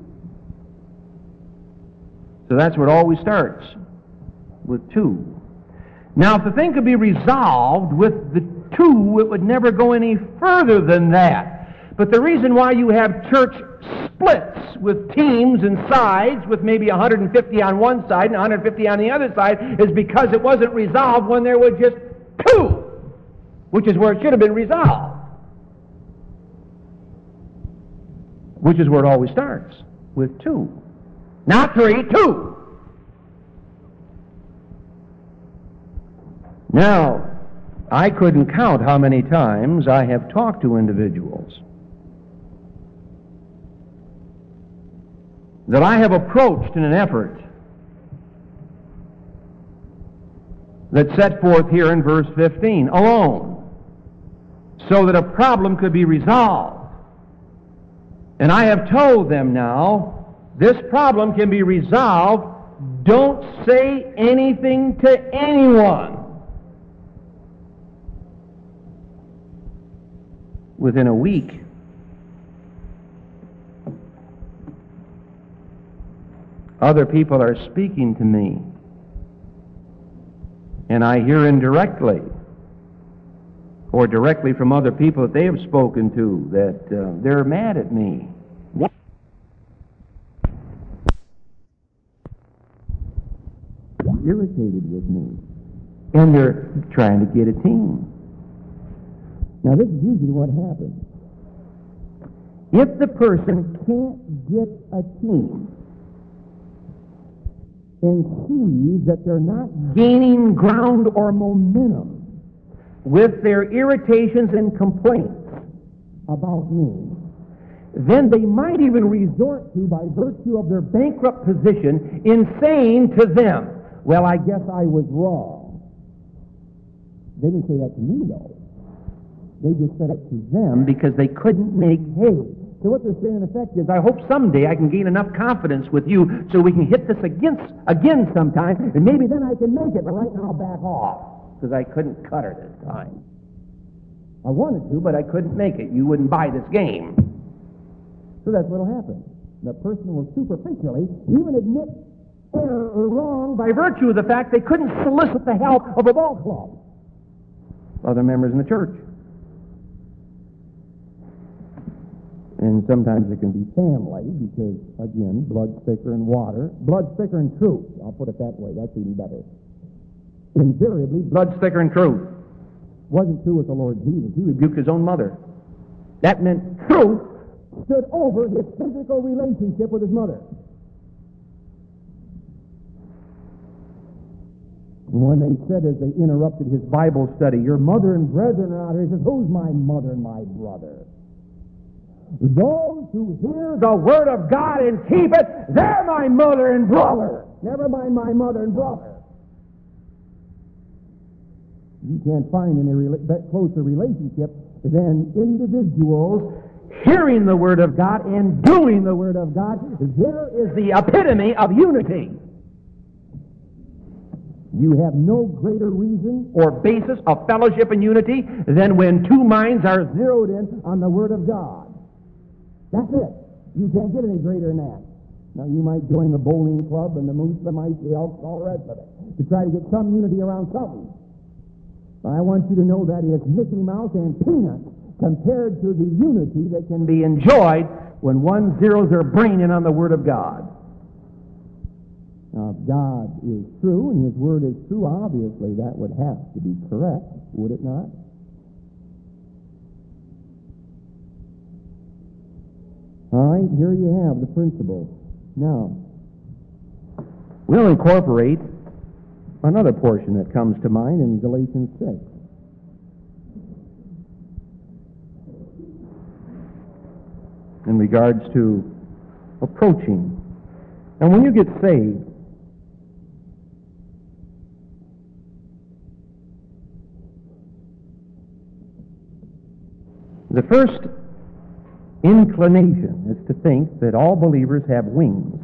So that's where it always starts, with two. Now, if the thing could be resolved with the two, it would never go any further than that. But the reason why you have church splits with teams and sides, with maybe 150 on one side and 150 on the other side, is because it wasn't resolved when there were just two, which is where it should have been resolved. Which is where it always starts, with two. Not three, two. Now, I couldn't count how many times I have talked to individuals that I have approached in an effort that's set forth here in verse 15, alone, so that a problem could be resolved. And I have told them now, this problem can be resolved. Don't say anything to anyone. Within a week, other people are speaking to me, and I hear indirectly or directly from other people that they have spoken to that they're mad at me. Irritated with me, and they're trying to get a team. Now, this is usually what happens. If the person can't get a team and sees that they're not gaining ground or momentum with their irritations and complaints about me, then they might even resort to, by virtue of their bankrupt position, in saying to them, well, I guess I was wrong. They didn't say that to me, though. They just said it to them because they couldn't make hay. So what they're saying in effect is, I hope someday I can gain enough confidence with you so we can hit this again sometime, and maybe then I can make it, but right now I'll back off, because I couldn't cut her this time. I wanted to, but I couldn't make it. You wouldn't buy this game. So that's what will happen. The person will superficially even admit error or wrong by virtue of the fact they couldn't solicit the help of a ball club, other members in the church. And sometimes it can be family, because, again, blood's thicker than water. Blood's thicker than truth. I'll put it that way. That's even better. Invariably, blood's thicker than truth. Wasn't true with the Lord Jesus. He rebuked his own mother. That meant truth stood over his physical relationship with his mother. When they said, as they interrupted his Bible study, your mother and brethren are out here, he says, who's my mother and my brother? Those who hear the Word of God and keep it, they're my mother and brother. Never mind my mother and brother. You can't find any closer relationship than individuals hearing the Word of God and doing the Word of God. There is the epitome of unity. You have no greater reason or basis of fellowship and unity than when two minds are zeroed in on the Word of God. That's it. You can't get any greater than that. Now, you might join the bowling club and the Muslimites, the Elks, all the rest of it, to try to get some unity around something. But I want you to know that it's Mickey Mouse and peanuts compared to the unity that can be enjoyed when one zeroes their brain in on the Word of God. Now, if God is true and His Word is true, obviously that would have to be correct, would it not? All right, here you have the principle. Now, we'll incorporate another portion that comes to mind in Galatians 6. In regards to approaching. And when you get saved, the first inclination is to think that all believers have wings.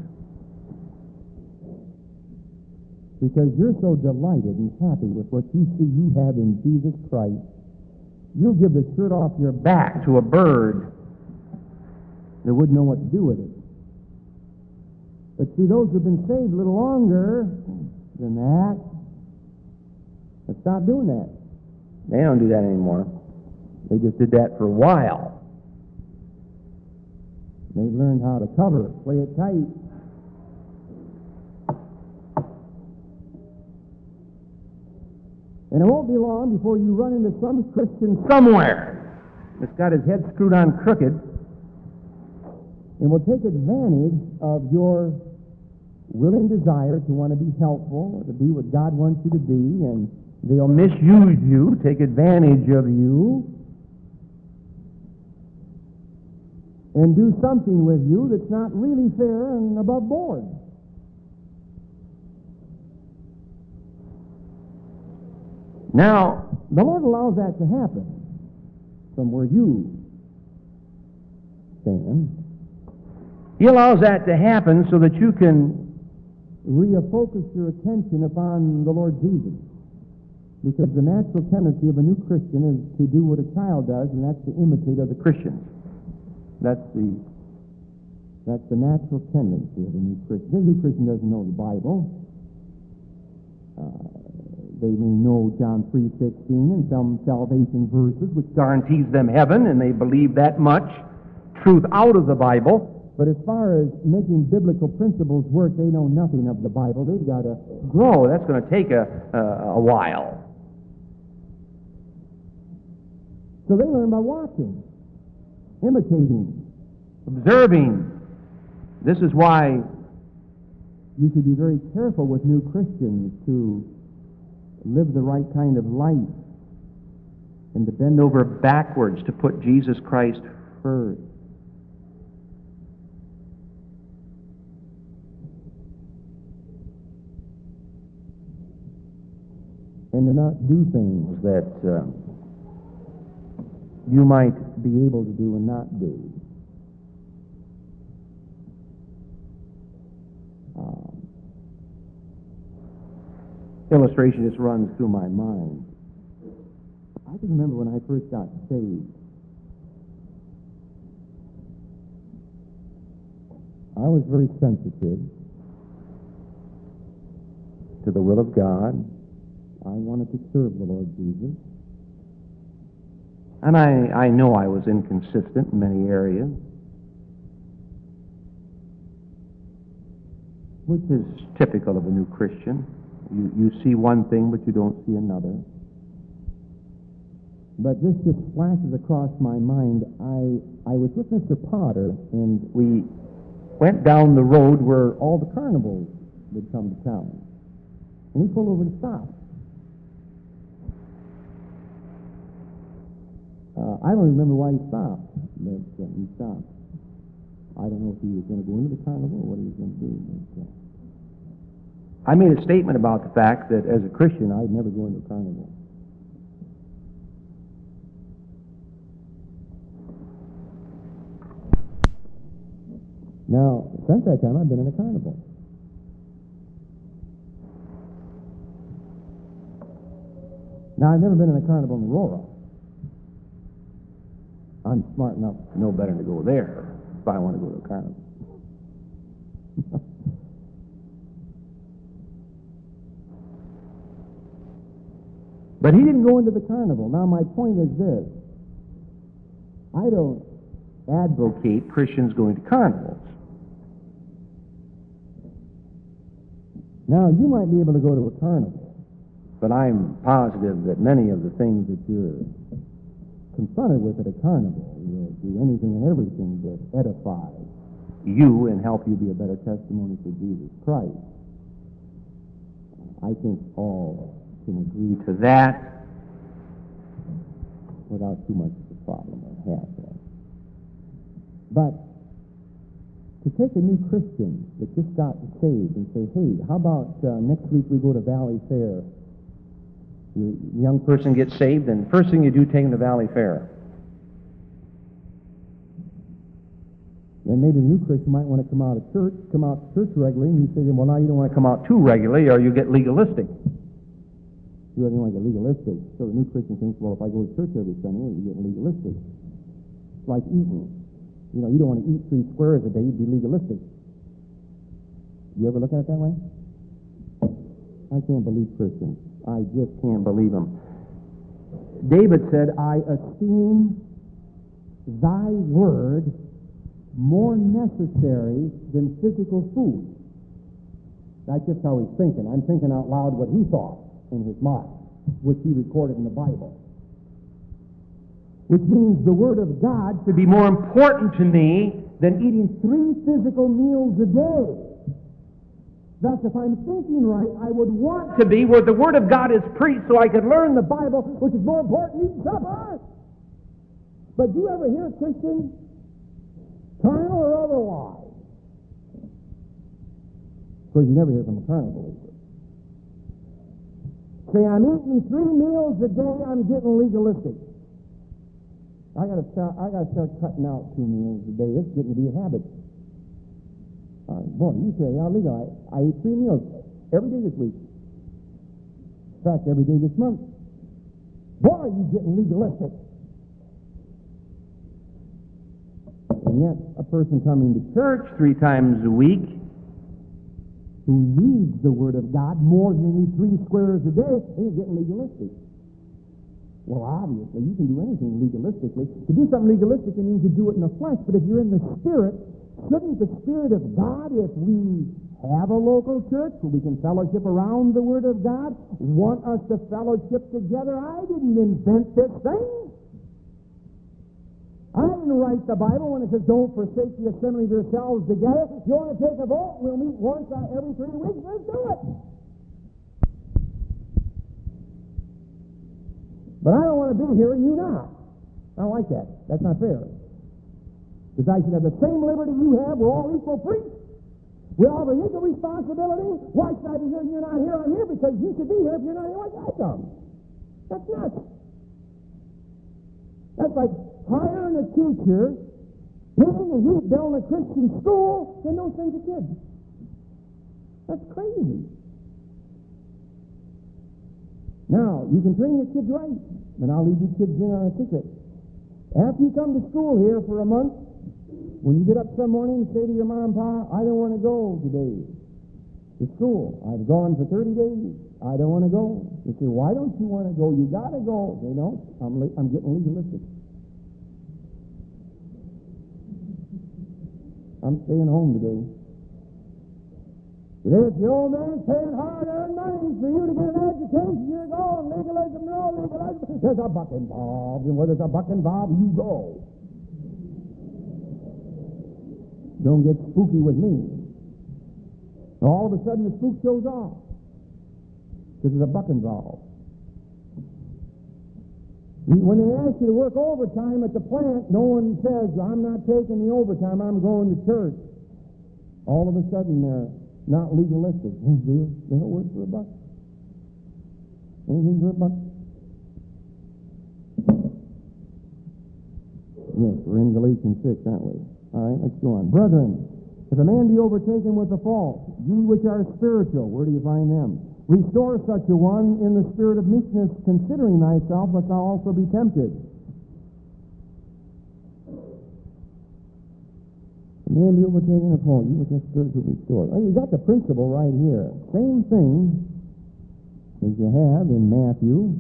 Because you're so delighted and happy with what you see you have in Jesus Christ, you'll give the shirt off your back to a bird that wouldn't know what to do with it. But see, those who've been saved a little longer than that have stopped doing that. They don't do that anymore. They just did that for a while. They've learned how to cover it, play it tight. And it won't be long before you run into some Christian somewhere that's got his head screwed on crooked and will take advantage of your willing desire to want to be helpful or to be what God wants you to be, and they'll misuse you, take advantage of you, and do something with you that's not really fair and above board. Now, the Lord allows that to happen from where you stand. He allows that to happen so that you can refocus your attention upon the Lord Jesus. Because the natural tendency of a new Christian is to do what a child does, and that's to imitate other Christians. That's the natural tendency of a new Christian. A new Christian doesn't know the Bible. They may know John 3:16 and some salvation verses, which guarantees them heaven, and they believe that much truth out of the Bible. But as far as making biblical principles work, they know nothing of the Bible. They've got to grow. That's going to take a while. So they learn by watching, imitating, observing. This is why you should be very careful with new Christians to live the right kind of life and to bend over backwards to put Jesus Christ first. And to not do things that you might be able to do and not do. Illustration just runs through my mind. I can remember when I first got saved. I was very sensitive to the will of God. I wanted to serve the Lord Jesus. And I know I was inconsistent in many areas, which is typical of a new Christian. You see one thing, but you don't see another. But this just flashes across my mind. I was with Mr. Potter, and we went down the road where all the carnivals would come to town. And he pulled over and stopped. I don't remember why he stopped, but he stopped. I don't know if he was going to go into the carnival or what he was going to do. But, I made a statement about the fact that as a Christian, I'd never go into a carnival. Now, since that time, I've been in a carnival. Now, I've never been in a carnival in Aurora. I'm smart enough to know better to go there if I want to go to a carnival. But he didn't go into the carnival. Now, my point is this. I don't advocate Christians going to carnivals. Now, you might be able to go to a carnival, but I'm positive that many of the things that you're confronted with at a carnival will do anything and everything to edify you and help you be a better testimony for Jesus Christ. I think all can agree to that without too much of a problem or hassle. But to take a new Christian that just got saved and say, hey, how about next week we go to Valley Fair? The young person gets saved, and first thing you do, take him to Valley Fair. Then maybe the new Christian might want to come out to church regularly, and you say to him, well, now you don't want to come out too regularly, or you get legalistic. You don't want to get legalistic. So the new Christian thinks, well, if I go to church every Sunday, you get legalistic. It's like eating. You know, you don't want to eat 3 squares a day, you'd be legalistic. You ever look at it that way? I can't believe Christians. I just can't believe them. David said, I esteem thy word more necessary than physical food. That's just how he's thinking. I'm thinking out loud what he thought in his mind, which he recorded in the Bible. Which means the Word of God should be more important to me than eating 3 physical meals a day. Thus, if I'm thinking right, I would want to be where the Word of God is preached so I could learn the Bible, which is more important than eating supper. But do you ever hear Christians, carnal or otherwise? Of course, you never hear from a carnal believer. Say, I'm eating 3 meals a day, I'm getting legalistic. I got to start cutting out 2 meals a day. It's getting to be a habit. Boy, you say, I'm legal. I eat 3 meals every day this week. In fact, every day this month. Boy, you're getting legalistic. And yet, a person coming to church 3 times a week who needs the Word of God more than they need 3 squares a day, they're getting legalistic. Well, obviously, you can do anything legalistically. To do something legalistic, it means you do it in the flesh. But if you're in the Spirit, shouldn't the Spirit of God, if we have a local church where we can fellowship around the Word of God, want us to fellowship together? I didn't invent this thing. I didn't write the Bible when it says, don't forsake the assembly of yourselves together. You want to take a vote? We'll meet once every 3 weeks. Let's do it. But I don't want to be here and you not. I don't like that. That's not fair. Because I should have the same liberty you have. We're all equal priests. We all have an equal responsibility. Why should I be here and you're not here? I'm here because you should be here. If you're not here, why should I come? That's nuts. That's like hiring a teacher, paying a heat bill in a Christian school, and don't send the kids. That's crazy. Now, you can train your kids right, and I'll leave you kids in on a secret. After you come to school here for a month, when you get up some morning and say to your mom and pa, I don't want to go today to school. I've gone for 30 days. I don't want to go. You say, why don't you want to go? You got to go. They don't. I'm getting legalistic. I'm staying home today. If the old man's paying hard-earned money for you to get an education, you're going. Legalism, no legalism. There's a buck involved, and where there's a buck involved, you go. Don't get spooky with me. All of a sudden, the spook shows off because there's a buck involved. When they ask you to work overtime at the plant, no one says, I'm not taking the overtime, I'm going to church. All of a sudden, they're not legalistic. They'll work for $1. Anything for $1. Yes, we're in Galatians 6, aren't we? All right, let's go on. Brethren, if a man be overtaken with a fault, ye which are spiritual, where do you find them? Restore such a one in the spirit of meekness, considering thyself, lest thou also be tempted. A man be overtaken with a fault, ye which are spiritual, restore. Oh, you got the principle right here. Same thing as you have in Matthew.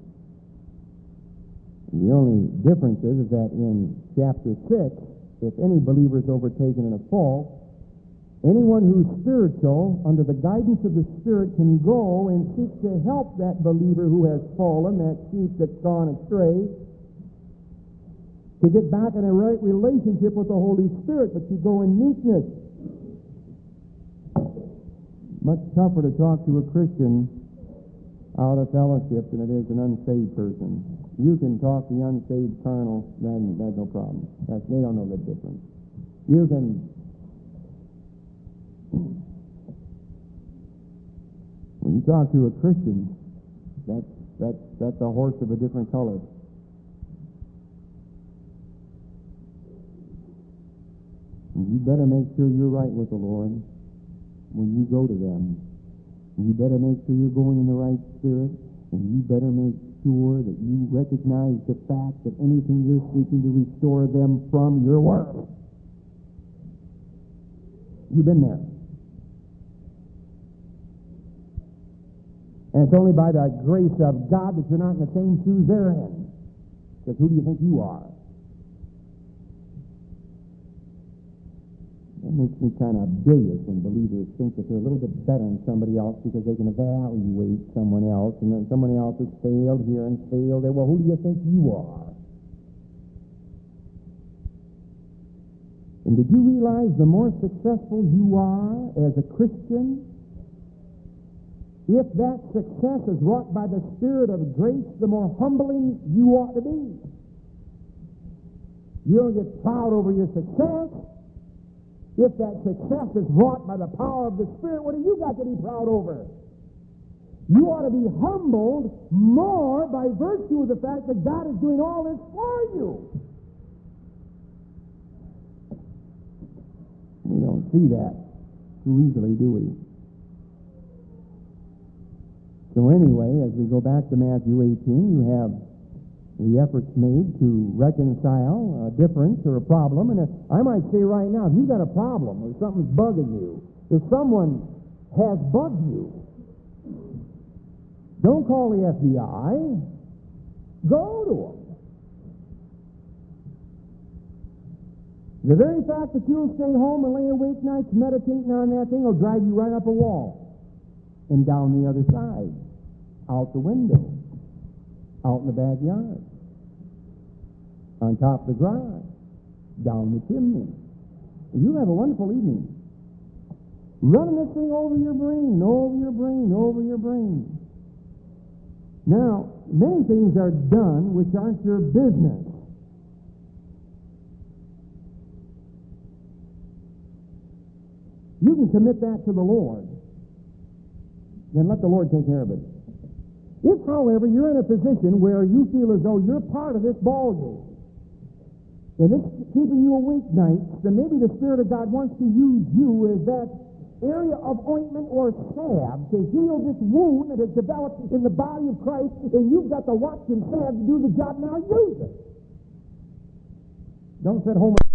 The only difference is that in chapter 6, if any believer is overtaken in a fault, anyone who's spiritual, under the guidance of the Spirit, can go and seek to help that believer who has fallen, that sheep that's gone astray, to get back in a right relationship with the Holy Spirit, but you go in meekness. Much tougher to talk to a Christian out of fellowship than it is an unsaved person. You can talk the unsaved carnal, then that's no problem. They don't know the difference. You can... When you talk to a Christian, that's a horse of a different color. And you better make sure you're right with the Lord when you go to them. And you better make sure you're going in the right spirit. And you better make sure that you recognize the fact that anything you're seeking to restore them from your work. You've been there. And it's only by the grace of God that you're not in the same shoes they're in. Because who do you think you are? It makes me kind of bilious when believers think that they're a little bit better than somebody else because they can evaluate someone else, and then someone else has failed here and failed there. Well, who do you think you are? And did you realize the more successful you are as a Christian, if that success is wrought by the Spirit of grace, the more humbling you ought to be. You don't get proud over your success. If that success is wrought by the power of the Spirit, what have you got to be proud over? You ought to be humbled more by virtue of the fact that God is doing all this for you. We don't see that too easily, do we? So anyway, as we go back to Matthew 18, you have the efforts made to reconcile a difference or a problem. And I might say right now, if you've got a problem or something's bugging you, if someone has bugged you, don't call the FBI. Go to them. The very fact that you'll stay home and lay awake nights meditating on that thing will drive you right up a wall and down the other side, out the window, out in the backyard, on top of the garage, down the chimney. You'll have a wonderful evening. Running this thing over your brain, over your brain, over your brain. Now, many things are done which aren't your business. You can commit that to the Lord. Then let the Lord take care of it. If, however, you're in a position where you feel as though you're part of this ball game, and it's keeping you awake nights, then maybe the Spirit of God wants to use you as that area of ointment or salve to heal this wound that has developed in the body of Christ, and you've got the watch and salve to do the job. Now use it. Don't sit home